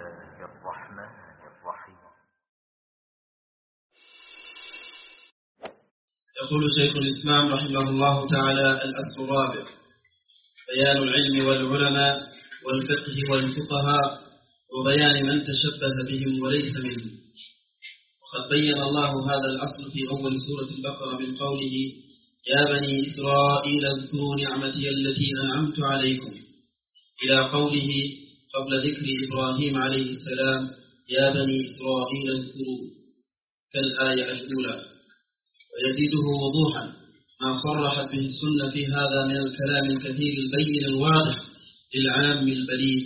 الرحمن الرحيم. يقول شيخ الإسلام رحمه الله تعالى: الأصل الرابع: بيان العلم والعلماء والفقه والفقهاء وبيان من تشبه بهم وليس منهم. وقد بين الله هذا الأصل في أول سورة البقرة من قوله: يا بني إسرائيل اذكروا نعمتي التي أنعمت عليكم، إلى قوله قبل ذكر إبراهيم عليه السلام: يا بني إسرائيل اذكروا، كالآية الأولى. ويزيده وضوحا ما صرحت به السنة في هذا من الكلام الكثير البين الواضح للعام البليغ.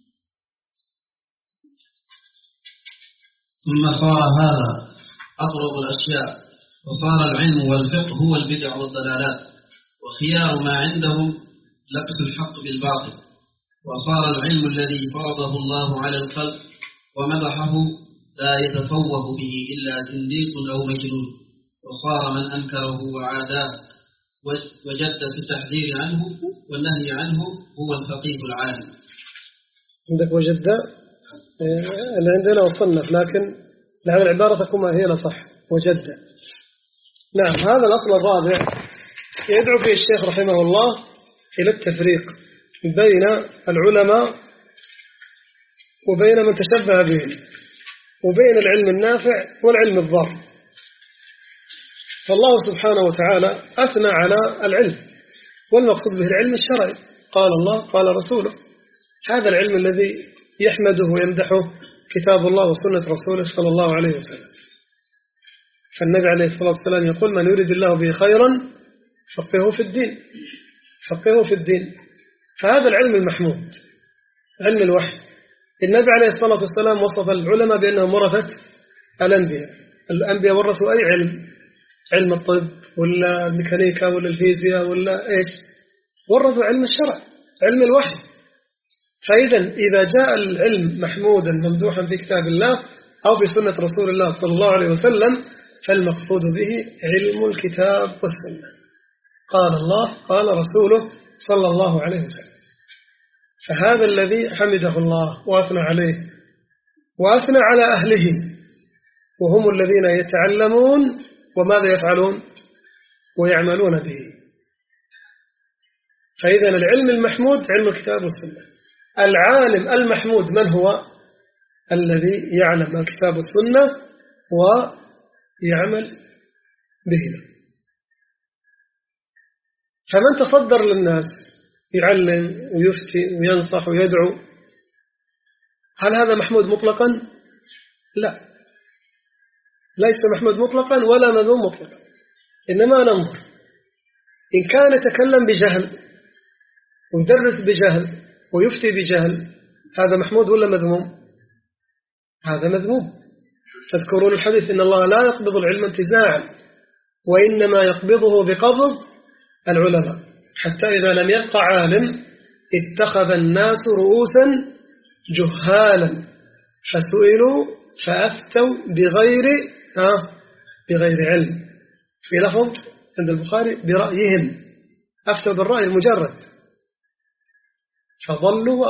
ثم صار هذا أقرب الأشياء، وصار العلم والفقه هو البدع والضلالات، وخيار ما عندهم لبس الحق بالباطل. وصار العلم الذي فرضه الله على الخلق ومدحه لا يتفوه به إلا زنديق أو مجنون. وصار من أنكره وعاداه وجد في التحذير عنه والنهي عنه هو الفقيه العالم. عندك وجد اللي عندنا وصنف، لكن لهذه العبارة تكون ما هي صح وجد. نعم، هذا الأصل الرابع يدعو فيه الشيخ رحمه الله إلى التفريق بين العلماء وبين من تشبه بهم، وبين العلم النافع والعلم الضار. فالله سبحانه وتعالى أثنى على العلم، والمقصود به العلم الشرعي، قال الله قال رسوله. هذا العلم الذي يحمده ويمدحه كتاب الله وسنة رسوله صلى الله عليه وسلم. فالنبي عليه الصلاة والسلام يقول: من يريد الله به خيرا فقهه في الدين، فقهه في الدين. فهذا العلم المحمود، علم الوحي. النبي عليه الصلاة والسلام وصف العلماء بأنهم ورثة الأنبياء. الأنبياء ورثوا أي علم؟ علم الطب ولا الميكانيكا ولا الفيزياء ولا إيش؟ ورثوا علم الشرع، علم الوحي. فإذا إذا جاء العلم محمودا ممدوحا في كتاب الله أو في سنة رسول الله صلى الله عليه وسلم، فالمقصود به علم الكتاب والسنة، قال الله قال رسوله صلى الله عليه وسلم. فهذا الذي حمده الله وأثنى عليه، وأثنى على أهله، وهم الذين يتعلمون وماذا يفعلون؟ ويعملون به. فإذا العلم المحمود علم الكتاب والسنة. العالم المحمود من هو؟ الذي يعلم الكتاب والسنة ويعمل بهما. فمن تصدر للناس يعلم ويفتي وينصح ويدعو، هل هذا محمود مطلقا؟ لا، ليس محمود مطلقا ولا مذموم مطلقا. إنما ننظر، إن كان يتكلم بجهل ويدرس بجهل ويفتي بجهل، هذا محمود ولا مذموم؟ هذا مذموم. تذكرون الحديث: إن الله لا يقبض العلم انتزاعا، وإنما يقبضه بقبض العلماء، حتى إذا لم يبق عالم اتخذ الناس رؤوسا جهالا فسئلوا فأفتوا بغير علم. في لفظ عند البخاري: برأيهم، أفتوا بالرأي المجرد، فضلوا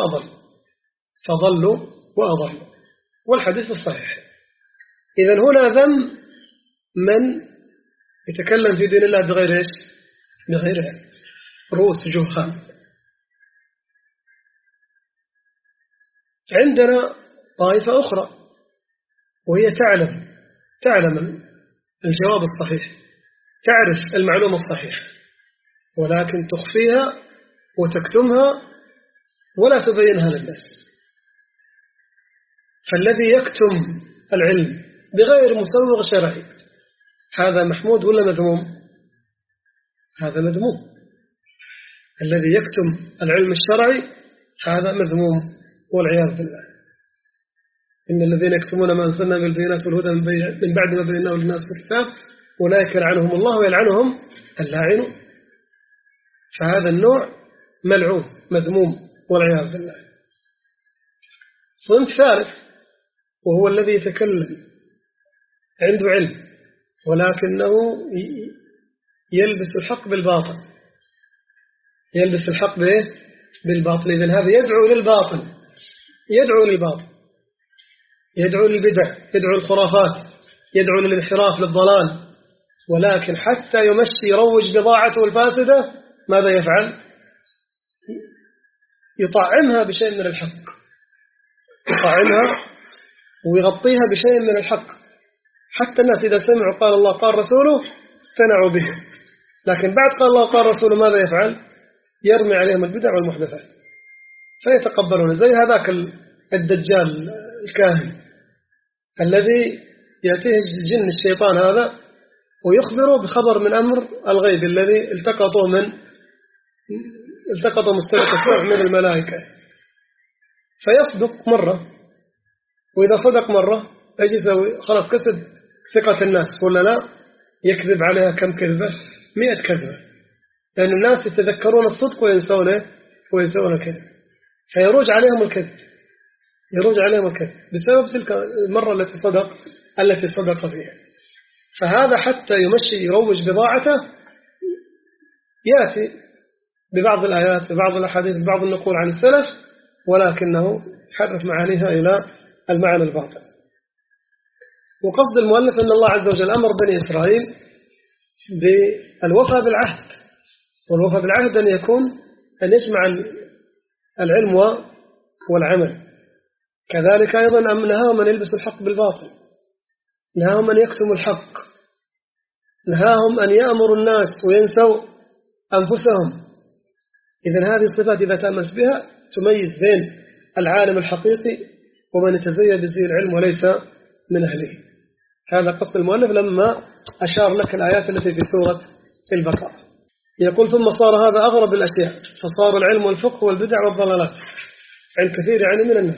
وأضلوا، والحديث الصحيح. إذن هنا ذم من يتكلم في دين الله بغير إيش؟ بغير علم، رؤوس جهال. عندنا طائفة أخرى وهي تعلم الجواب الصحيح، تعرف المعلومة الصحيحة، ولكن تخفيها وتكتمها ولا تبينها للناس. فالذي يكتم العلم بغير مسوغ شرعي، هذا محمود ولا مذموم؟ هذا مذموم. الذي يكتم العلم الشرعي هذا مذموم والعياذ بالله. إن الذين يكتمون ما أنزلنا من البينات والهدى من بعد ما بيناه للناس في الكتاب أولئك يلعنهم الله ويلعنهم اللاعنون. فهذا النوع ملعون مذموم والعياذ بالله. صنف ثالث وهو الذي يتكلم عنده علم ولكنه يلبس الحق بالباطل، يلبس الحق بالباطل. إذن هذا يدعو للباطل. يدعو للبدع، يدعو للخرافات، يدعو للانحراف للضلال، ولكن حتى يمشي يروج بضاعته الفاسدة ماذا يفعل؟ يطعمها بشيء من الحق، يطعمها ويغطيها بشيء من الحق، حتى الناس إذا سمعوا قال الله قال رسوله اقتنعوا به، لكن بعد قال الله قال رسوله ماذا يفعل؟ يرمي عليهم البدع والمحدثات فيتقبلون. زي هذاك الدجال الكاهن الذي يأتيه الجن الشيطان هذا ويخبره بخبر من أمر الغيب الذي التقطوا مستلق السمع من الملائكة، فيصدق مرة، وإذا صدق مرة ايش يسوي؟ خلاص كسب ثقة الناس ولا لا؟ يكذب عليها كم كذبة؟ 100 كذبة، لأن الناس يتذكرون الصدق وينسون الكذب، فيروج عليهم الكذب، يروج عليهم الكذب بسبب تلك المرة التي صدق فيها. فهذا حتى يمشي يروج بضاعته يأتي ببعض الآيات ببعض الأحاديث ببعض النقول عن السلف، ولكنه حرف معانيها إلى المعنى الباطل. وقصد المؤلف أن الله عز وجل أمر بني إسرائيل بالوفاء بالعهد، والوفاء بالعهد أن يكون أن يجمع العلم والعمل. كذلك أيضا نهاهم أن يلبسوا الحق بالباطل، نهاهم أن يكتموا الحق، نهاهم أن يأمروا الناس وينسوا أنفسهم. إذن هذه الصفات إذا تأملت بها تميز بين العالم الحقيقي ومن يتزين بزي العلم وليس من أهله. هذا قصد المؤلف لما أشار لك الآيات التي في سورة البقرة. يقول ثم صار هذا أغرب الأشياء، فصار العلم والفقه والبدع والضلالات عند كثير من الناس.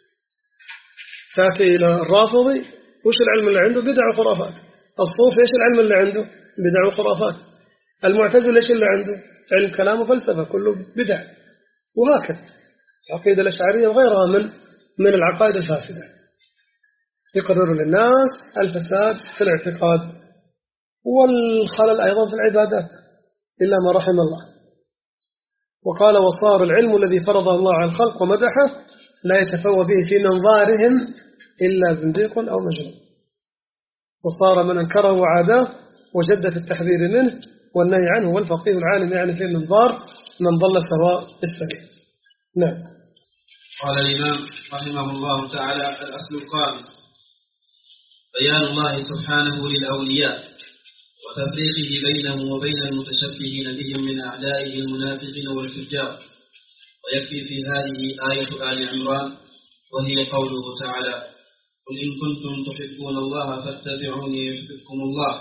تأتي إلى الرافضي وش العلم اللي عنده؟ بدع وخرافات. الصوفي إيش العلم اللي عنده؟ بدع وخرافات. المعتزلة إيش اللي عنده؟ علم كلام وفلسفة كله بدع. وهكذا العقيدة الأشعرية وغيرها من العقائد الفاسدة، يقرروا للناس الفساد في الاعتقاد والخلل أيضا في العبادات إلا ما رحم الله. وقال وصار العلم الذي فرضه الله على الخلق ومدحه لا يتفوى به في منظارهم إلا زنديق أو مجنون، وصار من أنكره وعاداه وجد في التحذير منه والنهي عنه والفقيه العالم يعني في المنظار من ضل سواء السبيل. نعم. قال الإمام رحمه الله تعالى الأصل الخامس بيان الله سبحانه للأولياء وتفريقه بينهم وبين المتشبهين بهم من أعدائه المنافقين والفجار. ويكفي في هذه آية آل عمران وهي قوله تعالى قل إن كنتم تحبون الله فاتبعوني يحببكم الله،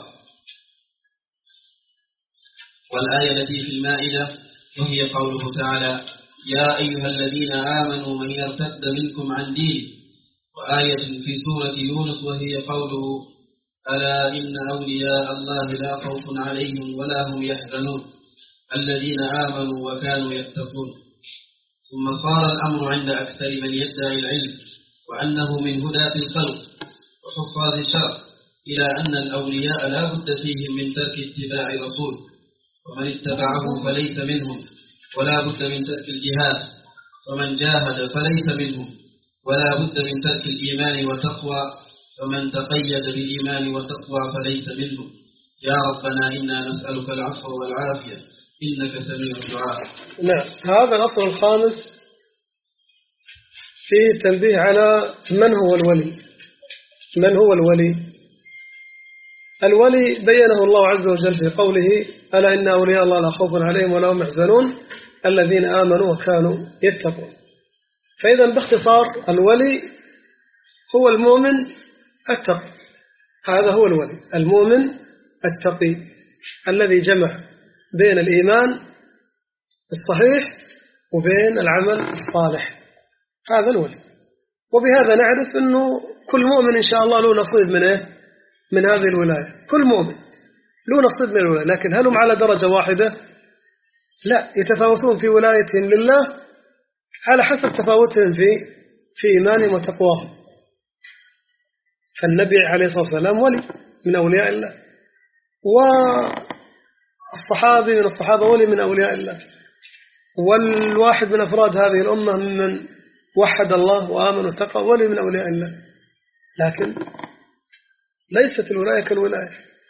والآية التي في المائدة وهي قوله تعالى يا أيها الذين آمنوا من يرتد منكم عن دينه، وآية في سورة يونس وهي قوله ألا إن أولياء الله لا خوف عليهم ولا هم يحزنون الذين آمنوا وكانوا يتقون. ثم صار الأمر عند أكثر من يدعي العلم وأنه من هداة الخلق وحفاظ الشرع إلى أن الأولياء لا بد فيهم من ترك اتباع رسول، ومن اتبعه فليس منهم، ولا بد من ترك الجهاد، فمن جاهد فليس منهم، ولا بد من ترك الإيمان والتقوى، فمن تقيد بالإيمان والتقوى فليس منهم. يا ربنا إنا نسألك العفو والعافية إنك سميع الدعاء. نعم. هذا الأصل الخامس فيه تنبيه على من هو الولي. من هو الولي؟ الولي بينه الله عز وجل في قوله ألا إن أولياء الله لا خوف عليهم ولا هم يحزنون الذين آمنوا وكانوا يتقون. فإذا باختصار الولي هو المؤمن التقي، هذا هو الولي، المؤمن التقي الذي جمع بين الإيمان الصحيح وبين العمل الصالح، هذا الولي. وبهذا نعرف أنه كل مؤمن إن شاء الله له نصيب من هذه الولاية، كل مؤمن له نصيب من الولاية، لكن هل هم على درجة واحدة؟ لا، يتفاوتون في ولايتهم لله على حسب تفاوتهم في إيمانهم وتقواهم. فالنبي عليه الصلاة والسلام ولي من أولياء الله، والصحابي من الصحابة ولي من أولياء الله، والواحد من أفراد هذه الأمة من وحد الله وآمن واتقى ولي من أولياء الله. لكن ليست الولاية كالولاية،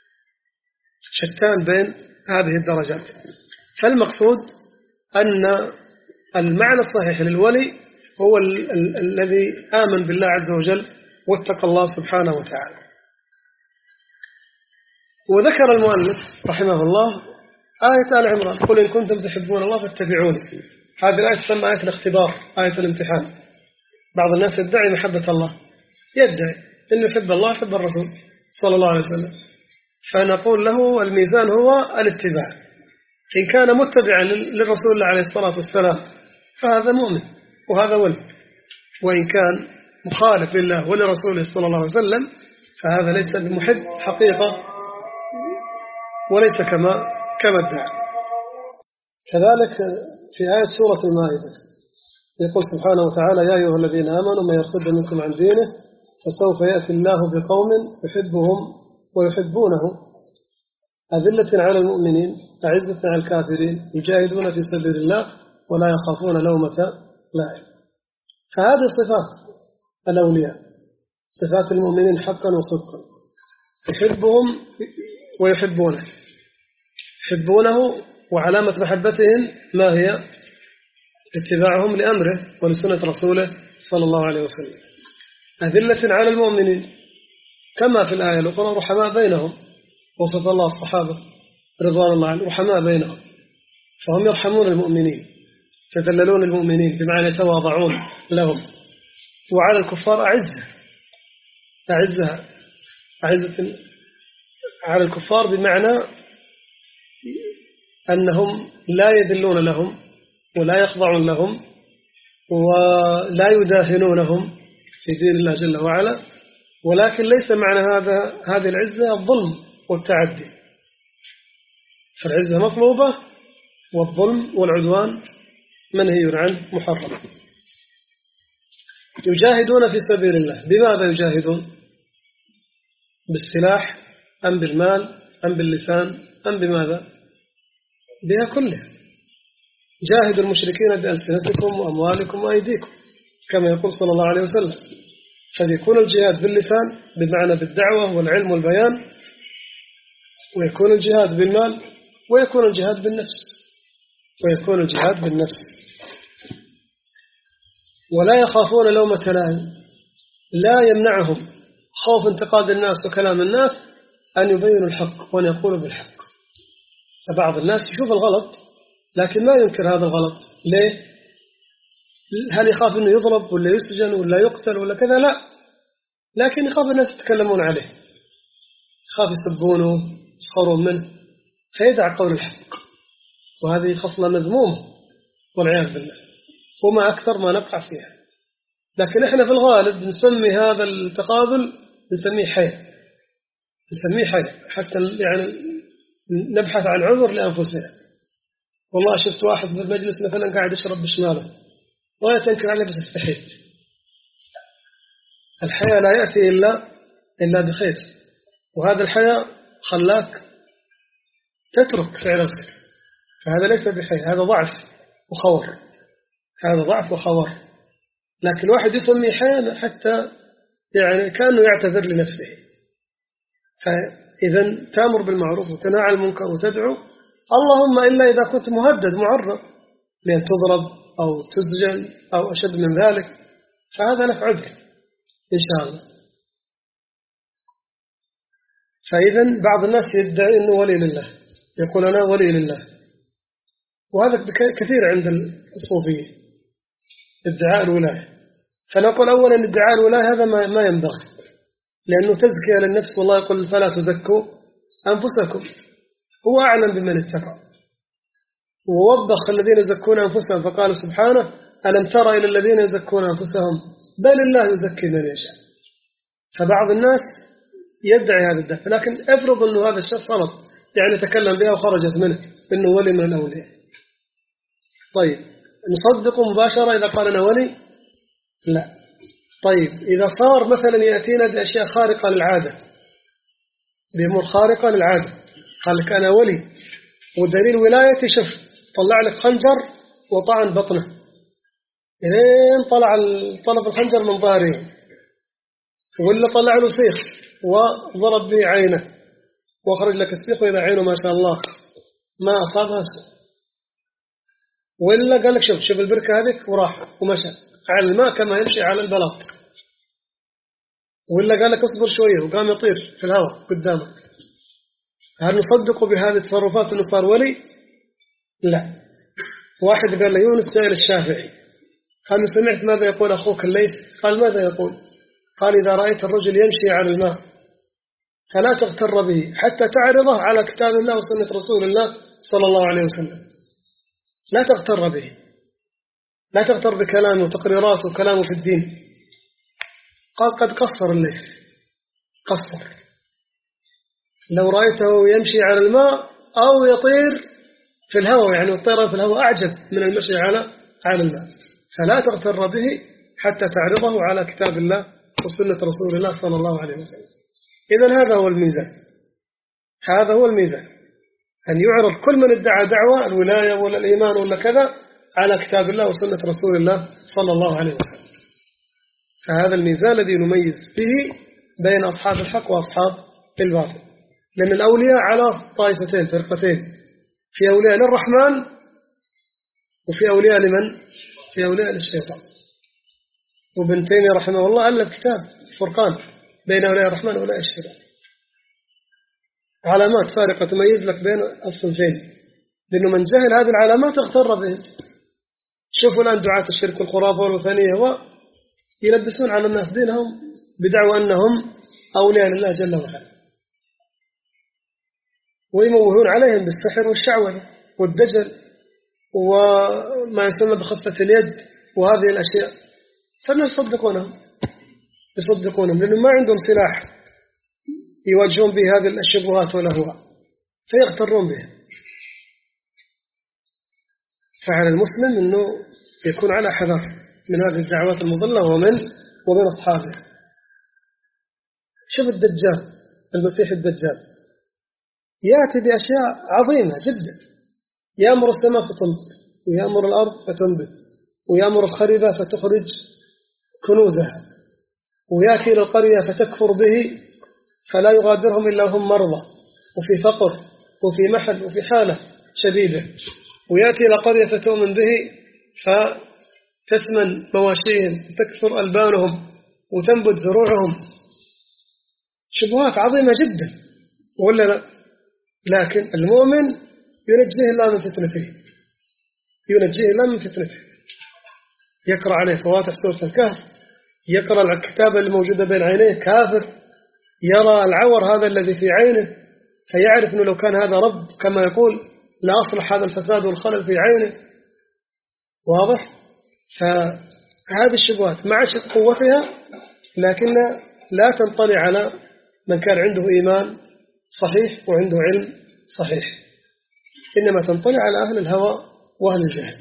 شتان بين هذه الدرجات. فالمقصود أن المعنى الصحيح للولي هو الذي آمن بالله عز وجل واتقى الله سبحانه وتعالى. وذكر المؤلف رحمه الله آية آل عمران: قل إن كنتم تحبون الله فاتبعوني. هذه الآية تسمى آية الاختبار، آية الامتحان. بعض الناس يدعي محبة الله، يدعي إنه يحب الله يحب الرسول صلى الله عليه وسلم، فنقول له الميزان هو الاتباع. إن كان متبعا للرسول عليه الصلاة والسلام فهذا مؤمن وهذا ولي، وإن كان مخالف لله ولرسوله صلى الله عليه وسلم فهذا ليس بمحب حقيقة وليس كما ادعى. كذلك في آية سورة المائدة يقول سبحانه وتعالى: يا أيها الذين آمنوا من يرتد منكم عن دينه فسوف يأتي الله بقوم يحبهم ويحبونه أذلة على المؤمنين أعزة على الكافرين يجاهدون في سبيل الله ولا يخافون لومة لائم. فهذه صفات الأولياء، صفات المؤمنين حقا وصدقا، يحبهم ويحبونه، يحبونه. وعلامة محبتهم ما هي؟ اتباعهم لأمره ولسنة رسوله صلى الله عليه وسلم. أذلة على المؤمنين كما في الآية الأخرى رحماء بينهم، وصف الله الصحابة رضوان الله عنهم رحماء بينهم، فهم يرحمون المؤمنين، يتذللون المؤمنين بمعنى يتواضعون لهم. وعلى الكفار أعزة على الكفار بمعنى أنهم لا يذلون لهم ولا يخضعون لهم ولا يداهنونهم في دين الله جل وعلا، ولكن ليس معنى هذه العزة الظلم والتعدي. فالعزة مطلوبة والظلم والعدوان منهي عنه محرم. يجاهدون في سبيل الله. بماذا يجاهدون؟ بالسلاح أم بالمال أم باللسان أم بماذا؟ بها كلها. جاهدوا المشركين بألسنتكم وأموالكم وأيديكم كما يقول صلى الله عليه وسلم. فيكون الجهاد باللسان بمعنى بالدعوة والعلم والبيان، ويكون الجهاد بالمال، ويكون الجهاد بالنفس، ولا يخافون لومة لائم. لا يمنعهم خوف انتقاد الناس وكلام الناس أن يبينوا الحق وأن يقولوا بالحق. فبعض الناس يشوف الغلط لكن ما ينكر هذا الغلط. ليه؟ هل يخاف أنه يضرب ولا يسجن ولا يقتل ولا كذا؟ لا، لكن يخاف الناس يتكلمون عليه، يخاف يسبونه يسخرون منه فيدع قول الحق، وهذه خصلة مذمومة والعياذ بالله، وما أكثر ما نقع فيها. لكن إحنا في الغالب نسمي هذا التقابل نسميه حياء حتى يعني نبحث عن عذر لأنفسنا. والله شفت واحد بالمجلس مثلا قاعد يشرب بشماله ولا تنكر عليه بس استحيت. الحياء لا يأتي إلا بخير، وهذا الحياء خلاك تترك فعلتك، فهذا ليس بحياء، هذا ضعف وخور. لكن الواحد يسمي حياء حتى يعني كأنه يعتذر لنفسه. فإذا تأمر بالمعروف وتنهى عن المنكر وتدعو، اللهم إلا إذا كنت مهدد معرض لأن تضرب أو تسجن أو أشد من ذلك فهذا لك عذر إن شاء الله. فإذا بعض الناس يدعي أنه ولي لله، يقول أنا ولي لله، وهذا كثير عند الصوفية ادعاء الولاية. فنقول أولا ادعاء الولاية هذا ما ينبغي، لأنه تزكية للنفس، والله يقول فلا تزكوا أنفسكم، هو أعلم بمن اتقى. ووبخ الذين يزكون أنفسهم فقال سبحانه ألم ترى إلى الذين يزكون أنفسهم بل الله يزكي من يشاء. فبعض الناس يدعي هذا الدفع، لكن افرض أنه هذا الشخص خلص يعني تكلم بها وخرجت منه إنه ولي من الأولياء، طيب نصدقه مباشرة إذا قال أنا ولي؟ لا. طيب إذا صار مثلا يأتينا بأشياء خارقة للعادة، بأمور خارقة للعادة، قال لك أنا ولي ودليل ولايتي شوف طلع لك خنجر وطعن بطنه إلين طلع الخنجر من ظهره ولا طلع له سيخ وضرب به عينه وخرج لك السيخ وإذا عينه ما شاء الله ما أصابها سوء، ولا قال لك شوف البركة هذيك وراح ومشى على الماء كما يمشي على البلاط، ولا قال لك اصبر شوية وقام يطير في الهواء قدامك. هل نصدق بهذه التصرفات أنه صار ولي؟ لا. واحد قال ليونس سائل الشافعي قال سمعت ماذا يقول أخوك الليث؟ قال ماذا يقول؟ قال إذا رأيت الرجل يمشي على الماء فلا تغتر به حتى تعرضه على كتاب الله وسنة رسول الله صلى الله عليه وسلم. لا تغتر به، لا تغتر بكلامه وتقريراته وكلامه في الدين. قال قد قصر الليث، قصر. لو رأيته يمشي على الماء أو يطير في الهواء، يعني الطيران في الهواء أعجب من المشي على الماء، فلا تغتر به حتى تعرضه على كتاب الله وسنة رسول الله صلى الله عليه وسلم. إذن هذا هو الميزان، هذا هو الميزان، أن يعرض كل من ادعى دعوة الولاية ولا الإيمان ولا كذا على كتاب الله وسنة رسول الله صلى الله عليه وسلم. فهذا الميزان الذي نميز به بين أصحاب الحق وأصحاب الباطل، لأن الأولياء على طائفتين فرقتين، في أولياء للرحمن وفي أولياء لمن؟ في أولياء للشيطان. وابن تيمية رحمه الله ألف كتاب فرقان بين أولياء الرحمن وأولياء الشيطان، علامات فارقة تميز لك بين الصنفين، لأنه من جهل هذه العلامات اغتر بهم. شوفوا الآن دعاة الشرك والخرافة والوثنية يلبسون على الناس دينهم بدعوى أنهم أولياء لله جل وعلا، ويموهون عليهم بالسحر والشعوذة والدجل وما يسمى بخفة اليد وهذه الأشياء، فالناس يصدقونهم لأنهم ما عندهم سلاح يواجهون به هذه الشبهات والأهواء فيغترون بها. فعلى المسلم أنه يكون على حذر من هذه الدعوات المضلة ومن أصحابه. شوف الدجال، المسيح الدجال يأتي بأشياء عظيمة جدا، يأمر السماء فتمطر ويأمر الأرض فتنبت ويأمر الخريبة فتخرج كنوزها، ويأتي إلى القرية فتكفر به فلا يغادرهم إلا هم مرضى وفي فقر وفي محل وفي حالة شديدة، ويأتي إلى قرية فتؤمن به فتسمن مواشيهم وتكثر ألبانهم وتنبت زروعهم. شبهات عظيمة جدا ولا لا؟ لكن المؤمن ينجيه الله من فتنته، ينجيه الله من فتنته. يقرأ عليه فواتح سورة الكهف، يقرأ الكتابة الموجودة بين عينيه كافر، يرى العور هذا الذي في عينه فيعرف أنه لو كان هذا رب كما يقول لا أصلح هذا الفساد والخلل في عينه. واضح؟ فهذه الشبهات مع قوتها لكن لا تنطلي على من كان عنده إيمان صحيح وعنده علم صحيح، إنما تنطلي على أهل الهوى وأهل الجهل.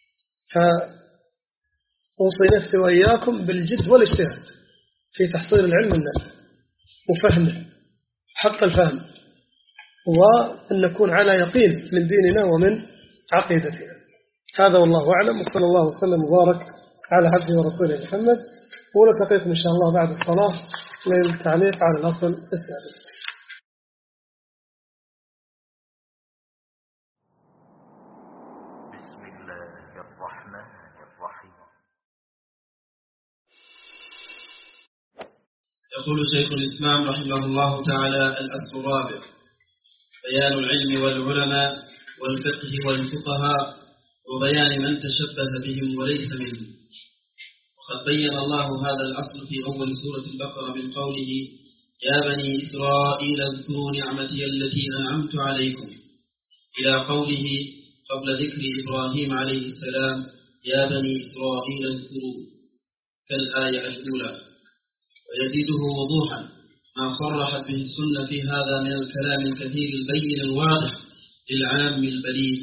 فأوصي نفسي وإياكم بالجد والاجتهاد في تحصيل العلم النافع وفهمه حق الفهم، وأن نكون على يقين من ديننا ومن عقيدتنا. هذا والله أعلم، وصلى الله وسلم وبارك على عبده ورسوله محمد. ونلتقيكم إن شاء الله بعد الصلاة للتعليق على الأصل السادس. بسم الله الرحمن الرحيم. يقول شيخ الإسلام رحمه الله تعالى: الأصل الرابع بيان العلم والعلماء والفقه والفقهاء وبيان من تشبه بهم وليس منهم. وقد بين الله هذا الأصل في أول سورة البقرة من قوله: يا بني إسرائيل اذكروا نعمتي التي أنعمت عليكم، إلى قوله قبل ذكر إبراهيم عليه السلام: يا بني إسرائيل اذكروا، كالآية الأولى. ويزيده وضوحا ما صرحت به السنة في هذا من الكلام الكثير البين الواضح للعام البليغ.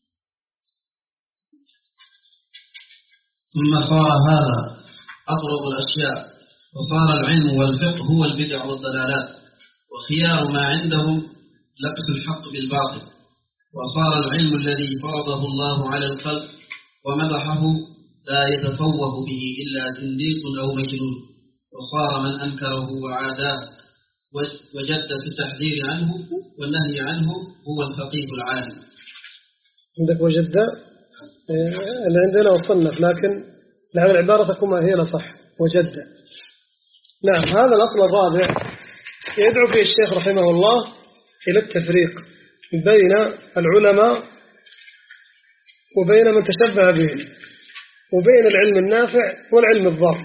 ثم صار هذا أقرب الأشياء، وصار العلم والفقه هو البدع والضلالات، وخيار ما عندهم لبس الحق بالباطل. وصار العلم الذي فرضه الله على الخلق ومدحه لا يتفوه به إلا زنديق أو مجنون، وصار من أنكره وعاداه وجد في التحذير عنه والنهي عنه هو الفقيه العالم. عندك وجد اللي عندنا وصنف، لكن لعل العبارة تكون هي الأصح وجد. نعم، هذا الأصل الرابع يدعو فيه الشيخ رحمه الله إلى التفريق بين العلماء وبين من تشبه بهم وبين العلم النافع والعلم الضار.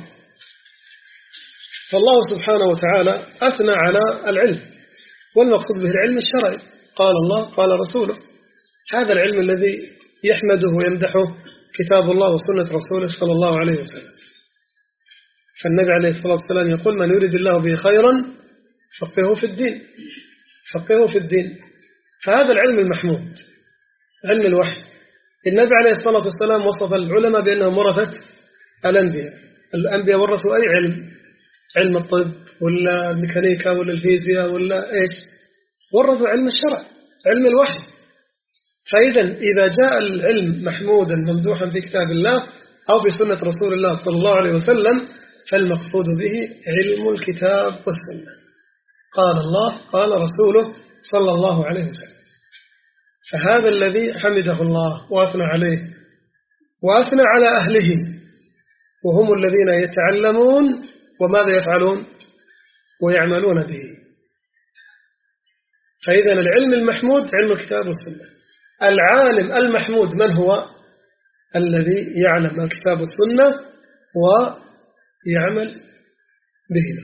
فالله سبحانه وتعالى أثنى على العلم، والمقصود به العلم الشرعي، قال الله قال رسوله. هذا العلم الذي يحمده ويمدحه كتاب الله وسنة رسوله صلى الله عليه وسلم. فالنبي عليه الصلاة والسلام يقول: من يريد الله به خيرا فقهه في الدين، فقهه في الدين. فهذا العلم المحمود، علم الوحي. النبي عليه الصلاة والسلام وصف العلماء بأنهم ورثة الأنبياء. الأنبياء ورثوا أي علم؟ علم الطب ولا الميكانيكا ولا الفيزياء ولا إيش؟ ورثوا علم الشرع، علم الوحي. فإذا إذا جاء العلم محمودا ممدوحا في كتاب الله أو في سنة رسول الله صلى الله عليه وسلم، فالمقصود به علم الكتاب والسنة، قال الله قال رسوله صلى الله عليه وسلم. فهذا الذي حمده الله وأثنى عليه وأثنى على أهله، وهم الذين يتعلمون وماذا يفعلون؟ ويعملون به. فإذا العلم المحمود علم الكتاب والسنة. العالم المحمود من هو؟ الذي يعلم الكتاب والسنة ويعمل به.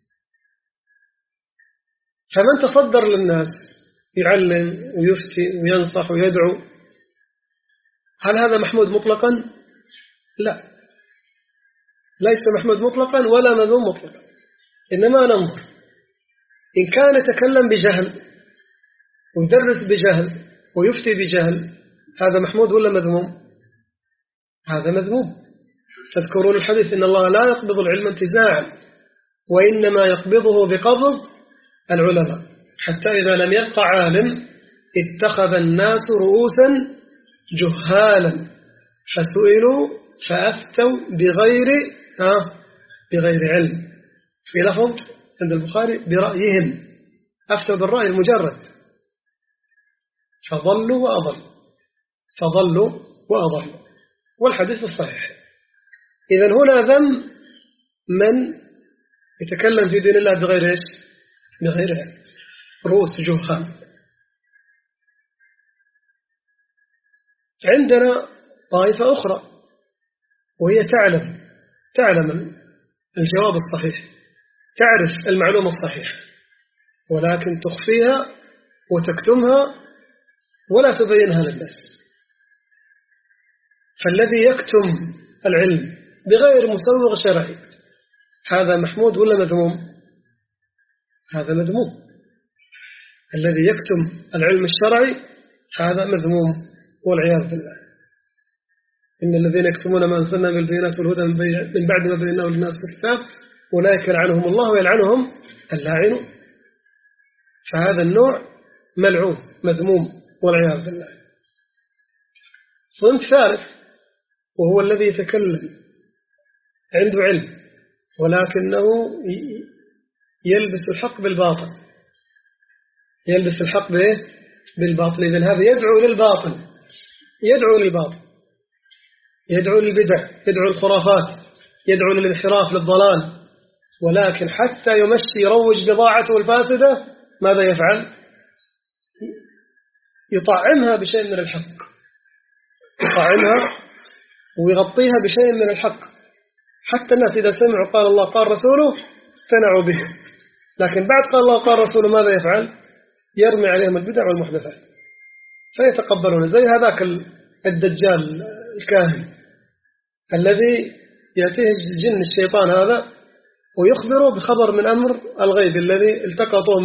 فمن تصدر للناس يعلم ويفتي وينصح ويدعو، هل هذا محمود مطلقا؟ لا، ليس محمود مطلقا ولا مذموم مطلقا. إنما ننظر، إن كان يتكلم بجهل ويدرس بجهل ويفتي بجهل، هذا محمود ولا مذموم؟ هذا مذموم. تذكرون الحديث: إن الله لا يقبض العلم انتزاعا وإنما يقبضه بقبض العلماء، حتى إذا لم يبق عالم اتخذ الناس رؤوسا جهالا فسئلوا فأفتوا بغير علم. في لفظ عند البخاري: برأيهم، أفتوا بالرأي المجرد فضلوا وأضلوا، والحديث الصحيح. إذن هنا ذم من يتكلم في دين الله بغير إيش؟ بغير علم، رؤوس جهال. عندنا طائفة أخرى وهي تعلم الجواب الصحيح، تعرف المعلومة الصحيحة، ولكن تخفيها وتكتمها ولا تبينها للناس. فالذي يكتم العلم بغير مسوغ شرعي، هذا محمود ولا مذموم؟ هذا مذموم. الذي يكتم العلم الشرعي هذا مذموم والعياذ بالله. إن الذين يكتمون ما أنزلنا من البينات والهدى من بعد ما بيناه للناس في الكتاب أولئك يلعنهم الله ويلعنهم اللاعنون. فهذا النوع ملعون مذموم والعياذ بالله. صنف ثالث وهو الذي يتكلم عنده علم ولكنه يلبس الحق بالباطل، يلبس الحق بالباطل. إذن هذا يدعو للباطل، يدعو للبدع، يدعو للخرافات، يدعو للانحراف للضلال، ولكن حتى يمشي يروج بضاعته الفاسدة ماذا يفعل؟ يطعمها بشيء من الحق، يطعمها ويغطيها بشيء من الحق، حتى الناس إذا سمعوا قال الله قال رسوله اقتنعوا به، لكن بعد قال الله قال رسوله ماذا يفعل؟ يرمي عليهم البدع والمحدثات فيتقبلون. زي هذاك الدجال الكاهن الذي يأتيه الجن الشيطان هذا ويخبره بخبر من أمر الغيب الذي التقطوا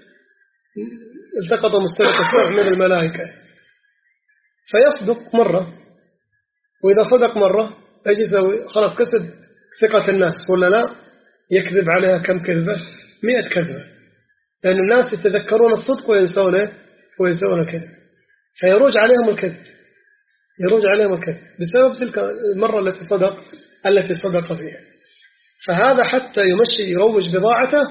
مستلق السمع من الملائكة، فيصدق مرة، وإذا صدق مرة ايش يسوي؟ خلاص كسب ثقة الناس ولا لا؟ يكذب عليها كم كذبة؟ 100 كذبة، لأن الناس يتذكرون الصدق وينسون الكذب، فيروج عليهم الكذب بسبب تلك المرة التي صدق فيها. فهذا حتى يمشي يروج بضاعته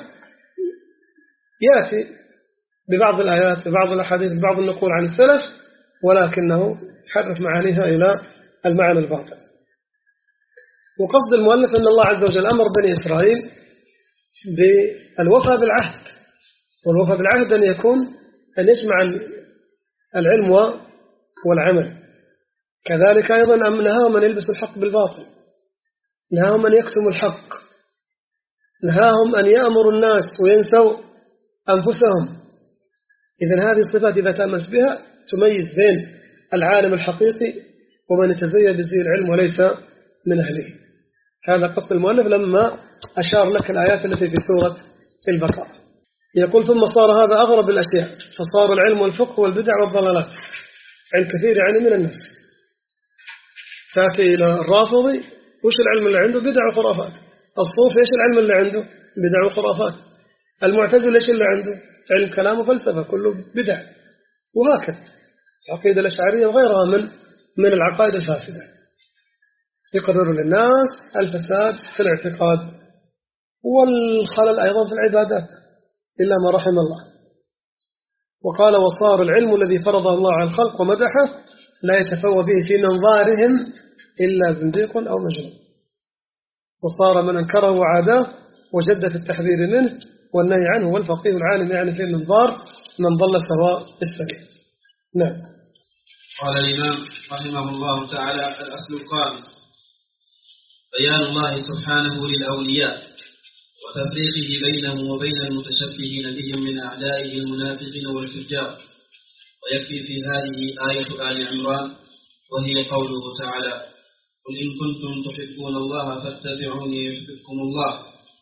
يأتي ببعض الآيات ببعض الأحاديث ببعض النقول عن السلف، ولكنه حرف معانيها إلى المعنى الباطن. وقصد المؤلف أن الله عز وجل أمر بني إسرائيل بالوفاء بالعهد، والوفاء بالعهد أن يكون أن يجمع العلم والعمل. كذلك أيضا نهاهم أن يلبسوا الحق بالباطل، نهاهم أن يكتموا الحق، نهاهم أن يأمروا الناس وينسوا أنفسهم. إذن هذه الصفات إذا تأملت بها تميز بين العالم الحقيقي ومن يتزيد بزي العلم وليس من أهله. هذا قصد المؤلف لما أشار لك الآيات التي في سورة البقرة. يقول ثم صار هذا أغرب الأشياء، فصار العلم والفقه والبدع والضلالات عند كثير يعني من الناس. تأتي إلى الرافضي وش العلم اللي عنده؟ بدع وخرافات. الصوفي إيش العلم اللي عنده؟ بدع وخرافات. المعتزلة إيش اللي عنده؟ علم كلام وفلسفة كله بدع. وهكذا العقيدة الأشعرية وغيرها من العقائد الفاسدة يقرروا للناس الفساد في الاعتقاد والخلل أيضا في العبادات إلا ما رحم الله. وقال وصار العلم الذي فرضه الله على الخلق ومدحه لا يتفوى به في منظارهم إلا زنديق أو مجنون. وصار من أنكره وعاداه وجد في التحذير منه والنهي عنه والفقيه العالم يعني في المنظار من ضل سواء السبيل. نعم. قال الإمام رحمه الله تعالى الأصل الخامس بيان الله سبحانه للأولياء وتفريقه بينهم وبين المتشبهين بهم من أعدائه المنافقين والفجار. ويكفي في هذه آية آل عمران وهي قوله تعالى قل إن كنتم تحبون الله فاتبعوني يحببكم الله،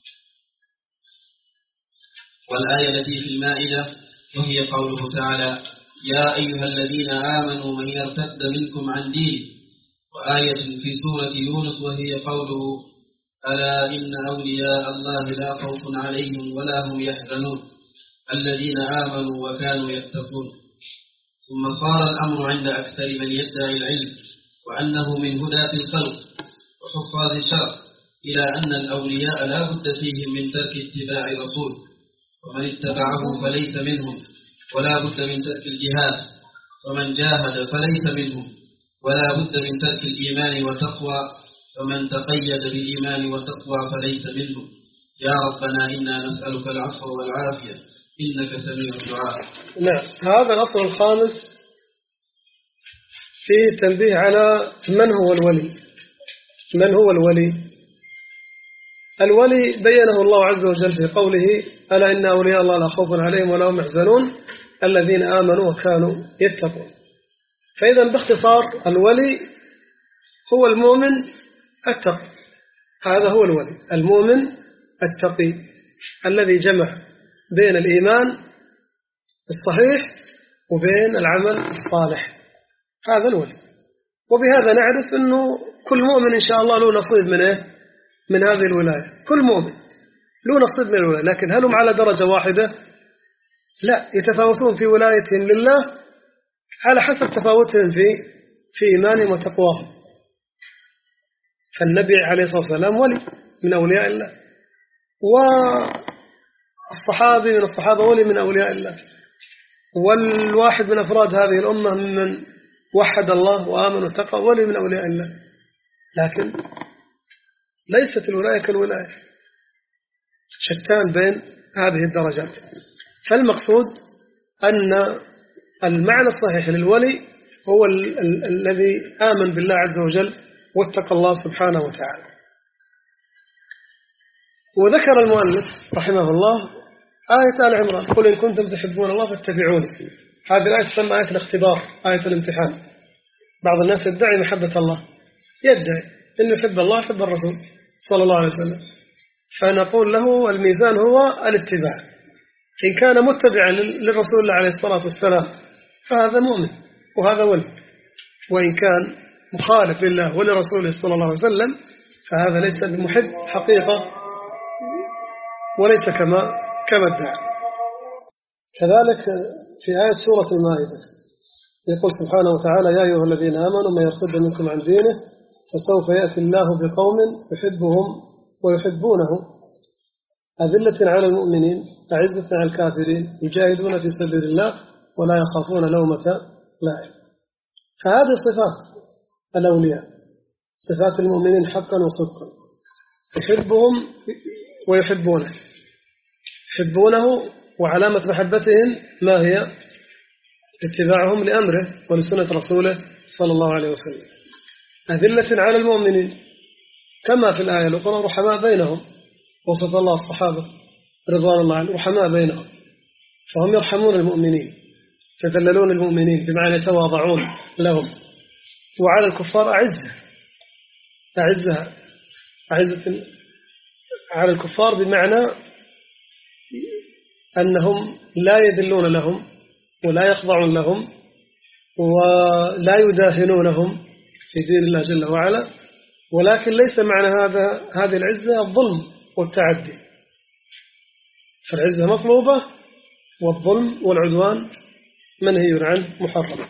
والآية التي في المائدة وهي قوله تعالى يا أيها الذين آمنوا من يرتد منكم عن دينه، وآية في سورة يونس وهي قوله ألا إن أولياء الله لا خوف عليهم ولا هم يحزنون الذين آمنوا وكانوا يتقون. ثم صار الأمر عند أكثر من يدعي العلم وأنه من هداة الخلق وحفاظ الشرع إلى أن الأولياء لا بد فيهم من ترك اتباع رسول، ومن اتبعه فليس منهم، ولا بد من ترك الجهاد، فمن جاهد فليس منهم، ولا بد من ترك الإيمان والتقوى، فمن تقيد بالإيمان والتقوى فليس منهم. يا ربنا إنا نسألك العفو والعافية إنك سميع الدعاء. نعم. هذا الأصل الخامس فيه تنبيه على من هو الولي. من هو الولي؟ الولي بينه الله عز وجل في قوله ألا إن أولياء الله لا خوف عليهم ولا هم يحزنون الذين آمنوا وكانوا يتقون. فإذا باختصار الولي هو المؤمن التقي. هذا هو الولي، المؤمن التقي الذي جمع بين الإيمان الصحيح وبين العمل الصالح. هذا الولي. وبهذا نعرف أنه كل مؤمن إن شاء الله له نصيب من هذه الولاية. كل مؤمن له نصيب من الولاية، لكن هل هم على درجة واحدة؟ لا، يتفاوتون في ولايتهم لله على حسب تفاوتهم في إيمانهم وتقواهم. فالنبي عليه الصلاة والسلام ولي من أولياء الله، والصحابي من الصحابة ولي من أولياء الله، والواحد من أفراد هذه الأمة من وحد الله وآمن واتقى ولي من أولياء الله. لكن ليست الولاية كالولاية، شتان بين هذه الدرجات. فالمقصود أن المعنى الصحيح للولي هو الذي آمن بالله عز وجل واتقى الله سبحانه وتعالى. وذكر المؤلف رحمه الله آية آل عمران قل إن كنتم تحبون الله فاتبعوني. هذه الآية تسمى آية الاختبار، آية الامتحان. بعض الناس يدعي محبة الله، يدعي إنه يحب الله يحب الرسول صلى الله عليه وسلم، فنقول له الميزان هو الاتباع. إن كان متبعا للرسول عليه الصلاة والسلام فهذا مؤمن وهذا ولي، وإن كان مخالف لله ولرسوله صلى الله عليه وسلم فهذا ليس بمحب حقيقة وليس كما ادعى. كذلك في آية سورة المائدة يقول سبحانه وتعالى يا أيها الذين آمنوا من يرتد منكم عن دينه فسوف يأتي الله بقوم يحبهم ويحبونه أذلة على المؤمنين أعزة على الكافرين يجاهدون في سبيل الله ولا يخافون لومة لائم. فهذه صفات الأولياء، صفات المؤمنين حقا وصدقا، يحبهم ويحبونه، يحبونه. وعلامة محبتهم ما هي؟ اتباعهم لأمره ولسنة رسوله صلى الله عليه وسلم. أذلة على المؤمنين كما في الآية الأخرى رحماء بينهم، وصف الله الصحابة رضوان الله عنهم رحماء بينهم، فهم يرحمون المؤمنين، يتذللون المؤمنين بمعنى يتواضعون لهم. وعلى الكفار أعزة على الكفار بمعنى أنهم لا يذلون لهم ولا يخضعون لهم ولا يداهنونهم في دين الله جل وعلا، ولكن ليس معنى هذه العزة الظلم والتعدي. فالعزة مطلوبة والظلم والعدوان منهي عنه محرم.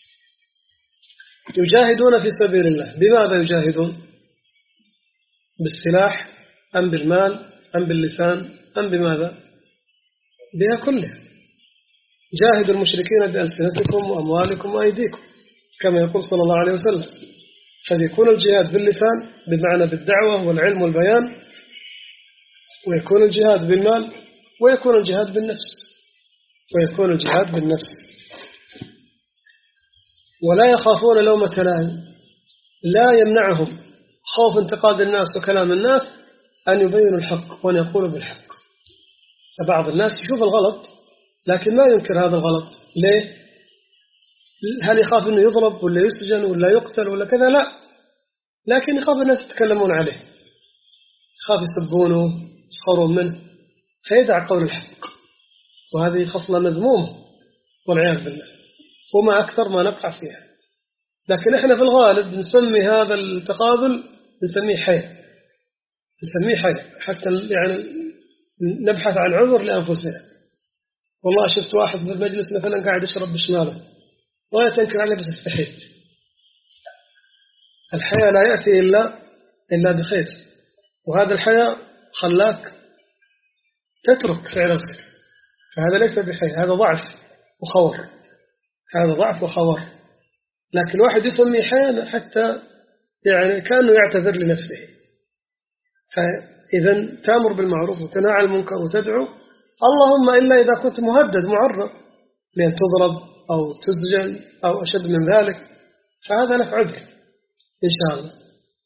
يجاهدون في سبيل الله. بماذا يجاهدون؟ بالسلاح أم بالمال أم باللسان أم بماذا؟ بها كلها. جاهدوا المشركين بألسنتكم وأموالكم وأيديكم كما يقول صلى الله عليه وسلم. فيكون الجهاد باللسان بمعنى بالدعوة والعلم والبيان، ويكون الجهاد بالمال، ويكون الجهاد بالنفس، ولا يخافون لومة لائم. لا يمنعهم خوف انتقاد الناس وكلام الناس أن يبينوا الحق وأن يقولوا بالحق. فبعض الناس يشوف الغلط لكن ما ينكر هذا الغلط. ليه؟ هل يخاف أنه يضرب ولا يسجن ولا يقتل ولا كذا؟ لا، لكن يخاف الناس يتكلمون عليه، يخاف يسبونه يسخرون منه، فيدع قول الحق. وهذه خصلة مذمومة والعياذ بالله، وما أكثر ما نقع فيها. لكن إحنا في الغالب نسمي هذا التقابل نسميه حياء، حتى يعني نبحث عن عذر لأنفسنا. والله شفت واحد بالمجلس مثلا قاعد يشرب بشماله ولا تنكر عليه بس استحيت. الحياء لا يأتي إلا بخير، وهذا الحياء خلاك تترك فعل الخير، فهذا ليس بحياء، هذا ضعف وخور. لكن واحد يسمي حياء حتى يعني كأنه يعتذر لنفسه. فإذا تأمر بالمعروف وتنهى عن المنكر وتدعو، اللهم إلا إذا كنت مهدد معرض لأن تضرب أو تسجن أو أشد من ذلك، فهذا لك عذر إن شاء الله.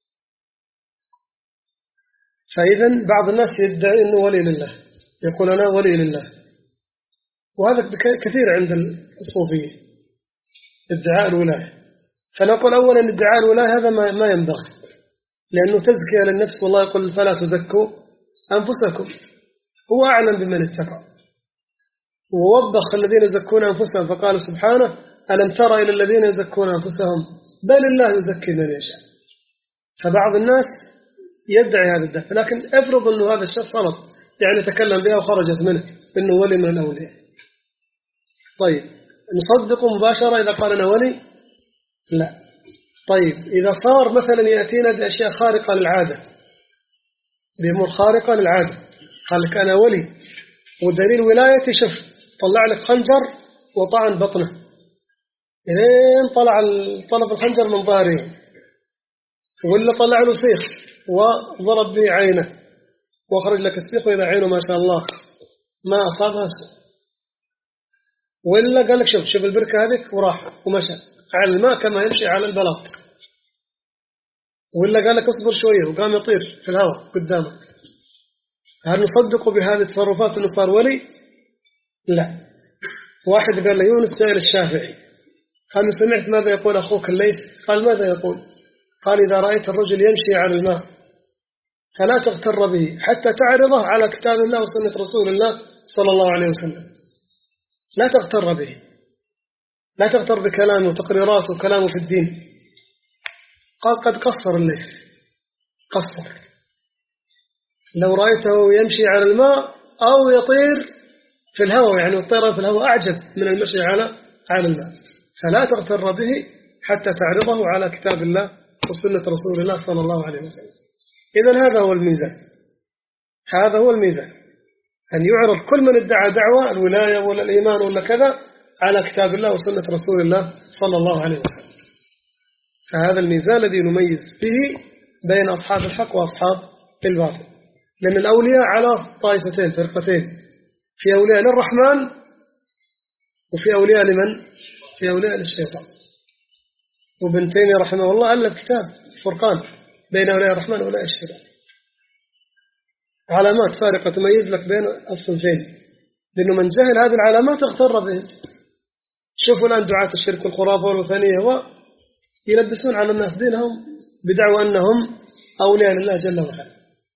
فإذا بعض الناس يدعي أنه ولي لله، يقول أنا ولي لله، وهذا كثير عند الصوفية ادعاء الولاية. فنقول أولا ادعاء الولاية هذا ما ينبغي، لأنه تزكية للنفس، والله يقول فلا تزكوا أنفسكم، هو أعلم بمن اتقى. ووبخ الذين يزكون أنفسهم فقال سبحانه ألم تر إلى الذين يزكون أنفسهم بل الله يزكي من يشاء. فبعض الناس يدعي هذا الدفع، لكن افرض أنه هذا الشخص خلص يعني تكلم بها وخرجت منه أنه ولي من الأولياء. طيب نصدقه مباشرة إذا قال أنا ولي؟ لا. طيب إذا صار مثلا يأتينا بأشياء خارقة للعادة، بأمور خارقة للعادة، قال لك أنا ولي ودليل ولايتي شوف طلع لك خنجر وطعن بطنه إلين طلع طرف الخنجر من ظهره، ولا طلع له سيخ وضرب به عينه وأخرج لك السيخ وإذا عينه ما شاء الله ما أصابها سوء، ولا قال لك شوف البركة هذيك وراح ومشى على الماء كما يمشي على البلاط، ولا قال لك اصبر شوية وقام يطير في الهواء قدامك. هل نصدق بهذه التصرفات أنه صار ولي؟ لا. واحد قال ليونس سائل الشافعي قال سمعت ماذا يقول أخوك الليث؟ قال ماذا يقول؟ قال إذا رأيت الرجل يمشي على الماء فلا تغتر به حتى تعرضه على كتاب الله وسنة رسول الله صلى الله عليه وسلم. لا تغتر به، لا تغتر بكلامه وتقريراته وكلامه في الدين. قال قد قصر الليث، قصر. لو رأيته يمشي على الماء أو يطير في الهواء، يعني الطيران في الهواء أعجب من المشي على الماء، فلا تغتر به حتى تعرضه على كتاب الله وسنة رسول الله صلى الله عليه وسلم. إذن هذا هو الميزان. هذا هو الميزان، أن يعرض كل من ادعى دعوة الولاية ولا الإيمان ولا كذا على كتاب الله وسنة رسول الله صلى الله عليه وسلم. فهذا الميزان الذي نميز به بين أصحاب الحق وأصحاب الباطل، لأن الأولياء على طائفتين فرقتين، في أولياء للرحمن وفي أولياء لمن؟ في أولياء للشيطان. وابن تيمية رحمه الله ألف كتاب فرقان بين أولياء الرحمن وأولياء الشيطان، علامات فارقة تميز لك بين الصنفين، لأنه من جهل هذه العلامات اغتر به. شوفوا الآن دعاة الشرك والخرافة والوثنية ويلبسون على الناس دينهم بدعوى أنهم أولياء لله جل وعلا،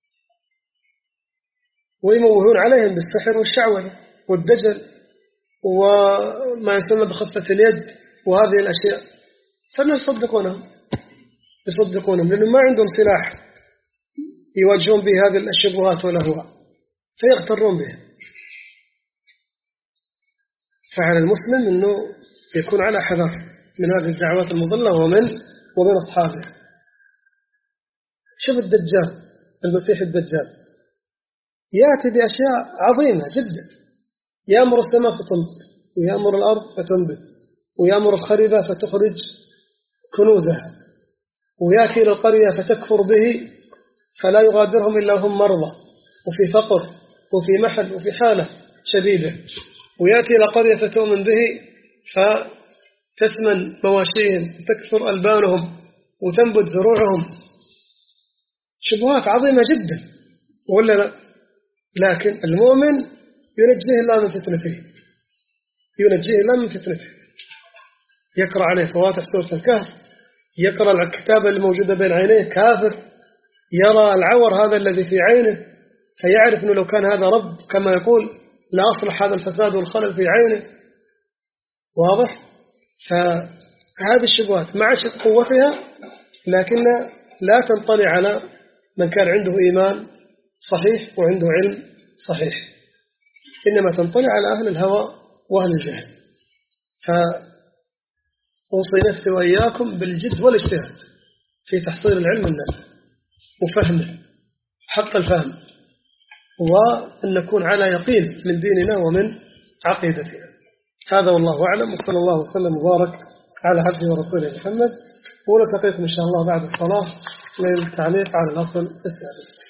ويموهون عليهم بالسحر والشعوذة والدجل وما يسمى بخفة اليد وهذه الأشياء، فالناس يصدقونهم لأنهم ما عندهم سلاح يواجهون به هذه الشبهات والأهواء فيغترون بها. فعلى المسلم أنه يكون على حذر من هذه الدعوات المضلة ومن أصحابه. شوف الدجال، المسيح الدجال يأتي بأشياء عظيمة جدا، يأمر السماء فتنبت، ويأمر الأرض فتنبت، ويأمر الخربة فتخرج كنوزها، ويأتي إلى القرية فتكفر به فلا يغادرهم إلا هم مرضى وفي فقر وفي محل وفي حالة شديدة، ويأتي إلى قرية فتؤمن به فتسمن مواشيهم وتكثر ألبانهم وتنبت زروعهم. شبهات عظيمة جدا ولا لا؟ لكن المؤمن ينجيه الله من فتنته، يقرأ عليه فواتح سورة الكهف، يقرأ الكتابة الموجودة بين عينيه كافر، يرى العور هذا الذي في عينه فيعرف أنه لو كان هذا رب كما يقول لا أصلح هذا الفساد والخلل في عينه. واضح؟ فهذه الشبهات مع قوتها لكن لا تنطلي على من كان عنده إيمان صحيح وعنده علم صحيح، إنما تنطلي على أهل الهوى وأهل الجهل. فأوصي نفسي وإياكم بالجد والاجتهاد في تحصيل العلم النافع وفهمه حق الفهم، وأن نكون على يقين من ديننا ومن عقيدتنا. هذا والله أعلم، وصلى الله وسلم وبارك على عبده ورسوله محمد. ونلتقيكم إن شاء الله بعد الصلاة للتعليق على الأصل السادس.